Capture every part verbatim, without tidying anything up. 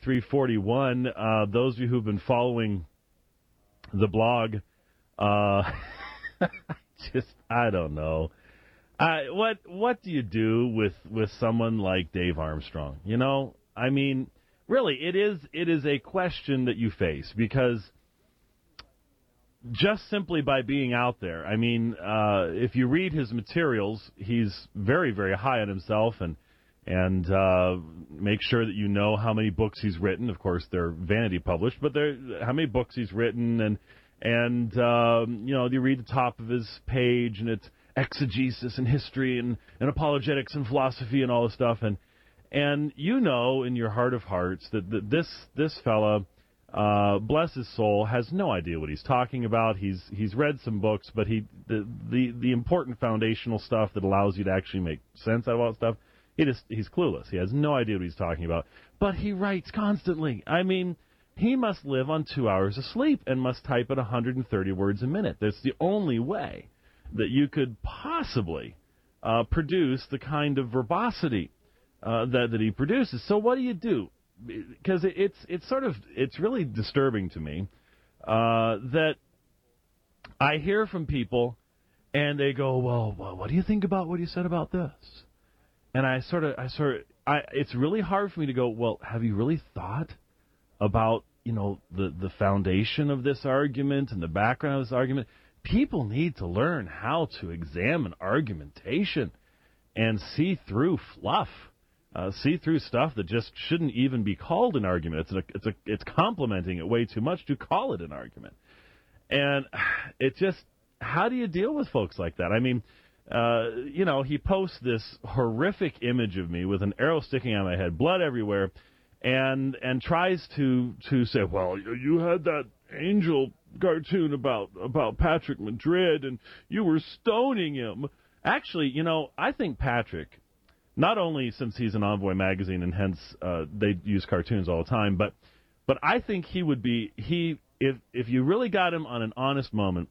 three forty-one. Uh, those of you who've been following the blog, uh, just, I don't know. Uh, what what do you do with, with someone like Dave Armstrong? You know, I mean, really, it is it is a question that you face because just simply by being out there, I mean, uh, if you read his materials, he's very, very high on himself and and uh, make sure that you know how many books he's written. Of course, they're vanity published, but they're how many books he's written and and um, you know, you read the top of his page and it's exegesis and history and, and apologetics and philosophy and all this stuff, and and you know in your heart of hearts that, that this this fella, uh, bless his soul, has no idea what he's talking about. He's he's read some books, but he the, the the important foundational stuff that allows you to actually make sense out of all that stuff, he just he's clueless. He has no idea what he's talking about. But he writes constantly. I mean, he must live on two hours of sleep and must type at one hundred thirty words a minute. That's the only way that you could possibly uh, produce the kind of verbosity uh, that that he produces. So what do you do? Because it, it's it's sort of it's really disturbing to me uh, that I hear from people and they go, well, well, what do you think about what he said about this? And I sort of I sort of I it's really hard for me to go, well, have you really thought about, you know, the the foundation of this argument and the background of this argument? People need to learn how to examine argumentation and see through fluff, uh, see through stuff that just shouldn't even be called an argument. It's a, it's a, it's complimenting it way too much to call it an argument. And it just, how do you deal with folks like that? I mean, uh, you know, he posts this horrific image of me with an arrow sticking out of my head, blood everywhere, and and tries to to say, well, you had that Angel cartoon about about Patrick Madrid and you were stoning him. Actually, you know, I think Patrick, not only since he's an Envoy magazine and hence uh, they use cartoons all the time, but but I think he would be he if if you really got him on an honest moment,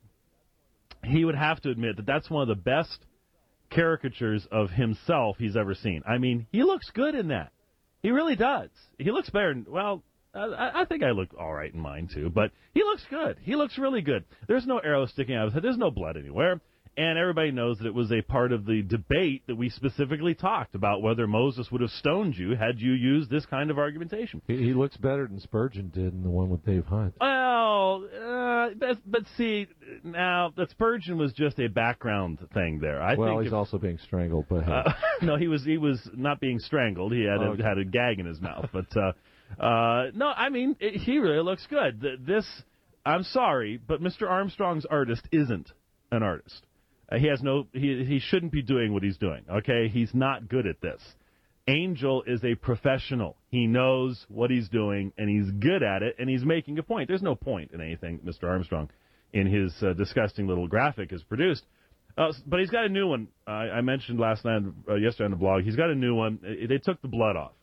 he would have to admit that that's one of the best caricatures of himself he's ever seen. I mean, he looks good in that. He really does. He looks better than, well, I, I think I look all right in mine, too. But he looks good. He looks really good. There's no arrow sticking out of his head. There's no blood anywhere. And everybody knows that it was a part of the debate that we specifically talked about whether Moses would have stoned you had you used this kind of argumentation. He, he looks better than Spurgeon did in the one with Dave Hunt. Well, uh, but, but see, now, that Spurgeon was just a background thing there. I well, think he's if, also being strangled. But hey. uh, no, he was he was not being strangled. He had oh, a, okay. had a gag in his mouth. But uh, uh, no, I mean, it, he really looks good. This, I'm sorry, but Mister Armstrong's artist isn't an artist. Uh, he has no. He he shouldn't be doing what he's doing. Okay, he's not good at this. Angel is a professional. He knows what he's doing, and he's good at it, and he's making a point. There's no point in anything Mister Armstrong, in his uh, disgusting little graphic, has produced. Uh, but he's got a new one. Uh, I mentioned last night, uh, yesterday on the blog. He's got a new one. They took the blood off.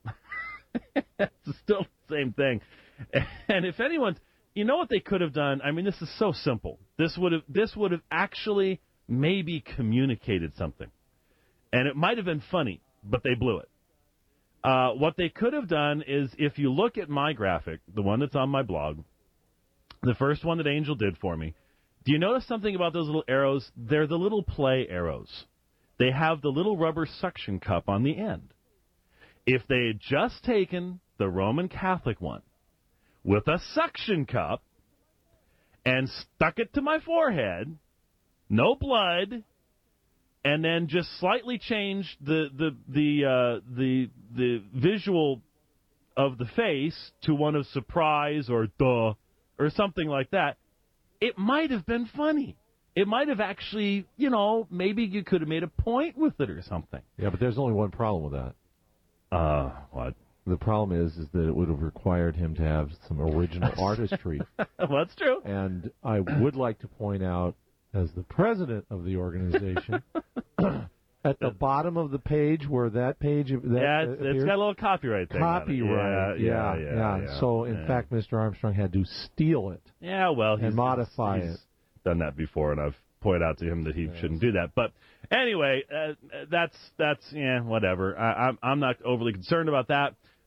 It's still the same thing. And if anyone's, you know what they could have done? I mean, this is so simple. This would have. This would have actually maybe communicated something. And it might have been funny, but they blew it. Uh, what they could have done is, if you look at my graphic, the one that's on my blog, the first one that Angel did for me, do you notice something about those little arrows? They're the little play arrows. They have the little rubber suction cup on the end. If they had just taken the Roman Catholic one with a suction cup and stuck it to my forehead, no blood, and then just slightly changed the the the uh, the the visual of the face to one of surprise or duh or something like that, it might have been funny. It might have actually, you know, maybe you could have made a point with it or something. Yeah, but there's only one problem with that. Uh, what? The problem is, is that it would have required him to have some original artistry. Well, that's true. And I would like to point out, as the president of the organization, at the bottom of the page where that page that yeah, it's, it's got a little copyright thing. Copyright, yeah yeah, yeah, yeah, yeah, yeah. So in yeah. fact, Mister Armstrong had to steal it. Yeah, well, he's, and modify he's it. Done that before, and I've pointed out to him that he yes. shouldn't do that. But anyway, uh, that's that's yeah, whatever. I, I'm I'm not overly concerned about that.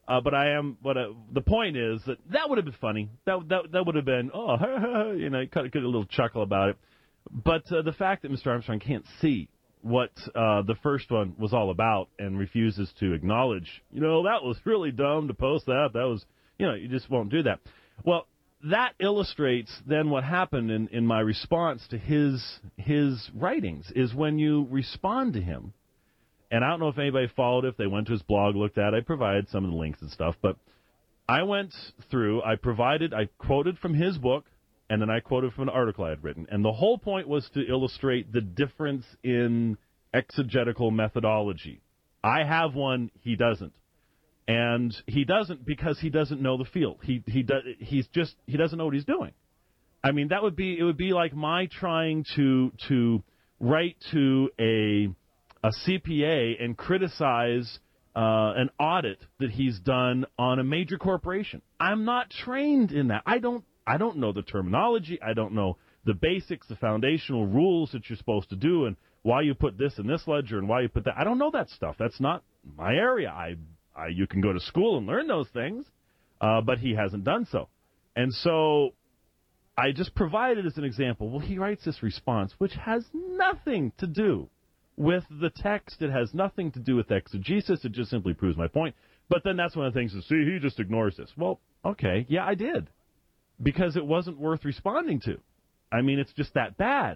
Uh, but I am. But uh, the point is that that would have been funny. That that that would have been oh, you know, kind of get a little chuckle about it. But uh, the fact that Mister Armstrong can't see what uh, the first one was all about and refuses to acknowledge, you know, that was really dumb to post that. That was, you know, you just won't do that. Well, that illustrates then what happened in, in my response to his his writings is when you respond to him. And I don't know if anybody followed it, if they went to his blog, looked at it. I provided some of the links and stuff. But I went through, I provided, I quoted from his book, and then I quoted from an article I had written. And the whole point was to illustrate the difference in exegetical methodology. I have one, he doesn't. And he doesn't because he doesn't know the field. He he does he's just he doesn't know what he's doing. I mean, that would be it would be like my trying to to write to a a C P A and criticize uh, an audit that he's done on a major corporation. I'm not trained in that. I don't I don't know the terminology. I don't know the basics, the foundational rules that you're supposed to do, and why you put this in this ledger and why you put that. I don't know that stuff. That's not my area. I, I you can go to school and learn those things, uh, but he hasn't done so. And so I just provided as an example, well, he writes this response, which has nothing to do with the text. It has nothing to do with exegesis. It just simply proves my point. But then that's one of the things to see, he just ignores this. Well, okay, yeah, I did. Because it wasn't worth responding to. I mean, it's just that bad.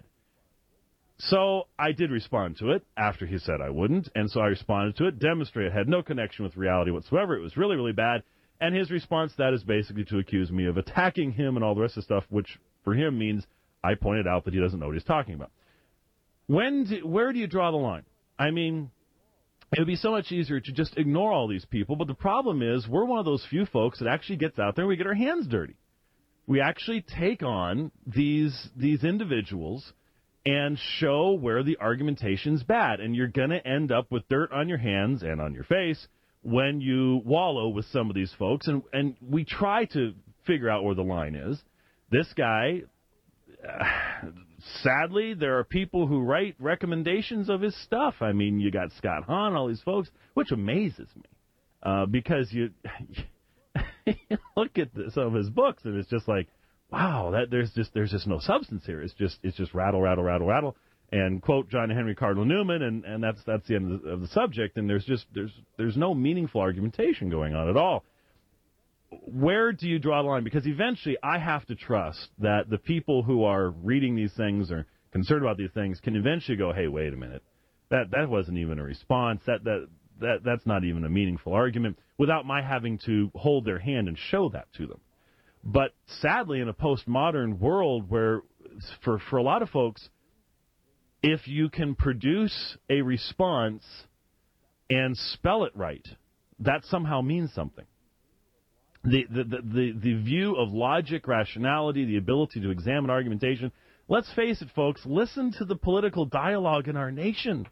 So I did respond to it after he said I wouldn't, and so I responded to it, demonstrated it had no connection with reality whatsoever. It was really, really bad. And his response to that is basically to accuse me of attacking him and all the rest of the stuff, which for him means I pointed out that he doesn't know what he's talking about. When do, where do you draw the line? I mean, it would be so much easier to just ignore all these people, but the problem is we're one of those few folks that actually gets out there and we get our hands dirty. We actually take on these these individuals and show where the argumentation's bad, and you're going to end up with dirt on your hands and on your face when you wallow with some of these folks, and, and we try to figure out where the line is. This guy, uh, sadly, there are people who write recommendations of his stuff. I mean, you got Scott Hahn, all these folks, which amazes me, uh, because you... you look at the, some of his books, and it's just like, wow, that there's just there's just no substance here. It's just it's just rattle, rattle, rattle, rattle, and quote John Henry Cardinal Newman, and, and that's that's the end of the, of the subject. And there's just there's there's no meaningful argumentation going on at all. Where do you draw the line? Because eventually, I have to trust that the people who are reading these things or concerned about these things can eventually go, hey, wait a minute, that that wasn't even a response. That that. That that's not even a meaningful argument without my having to hold their hand and show that to them. But sadly, in a postmodern world where for, for a lot of folks, if you can produce a response and spell it right, that somehow means something. The, the, the, the, the view of logic, rationality, the ability to examine argumentation, let's face it, folks, listen to the political dialogue in our nation.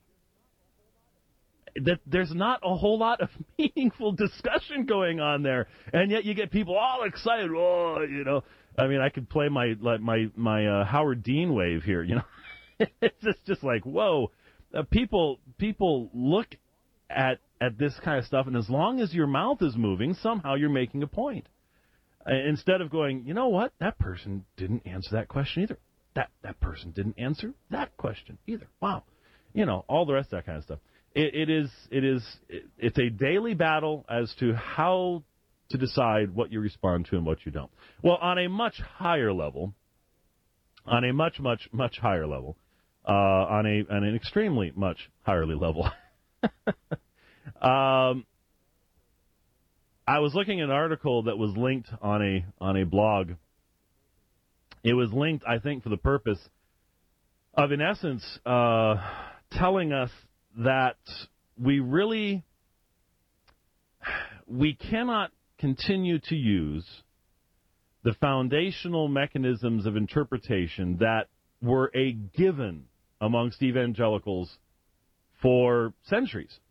That there's not a whole lot of meaningful discussion going on there, and yet you get people all excited. Oh, you know, I mean, I could play my like my my uh, Howard Dean wave here. You know, it's just just like whoa. Uh, people people look at at this kind of stuff, and as long as your mouth is moving, somehow you're making a point. Uh, instead of going, you know what, that person didn't answer that question either. That that person didn't answer that question either. Wow, you know, all the rest of that kind of stuff. It, it is, it is, it, it's a daily battle as to how to decide what you respond to and what you don't. Well, on a much higher level, on a much, much, much higher level, uh, on a, on an extremely much higher level, um, I was looking at an article that was linked on a, on a blog. It was linked, I think, for the purpose of, in essence, uh, telling us that we really, we cannot continue to use the foundational mechanisms of interpretation that were a given amongst evangelicals for centuries.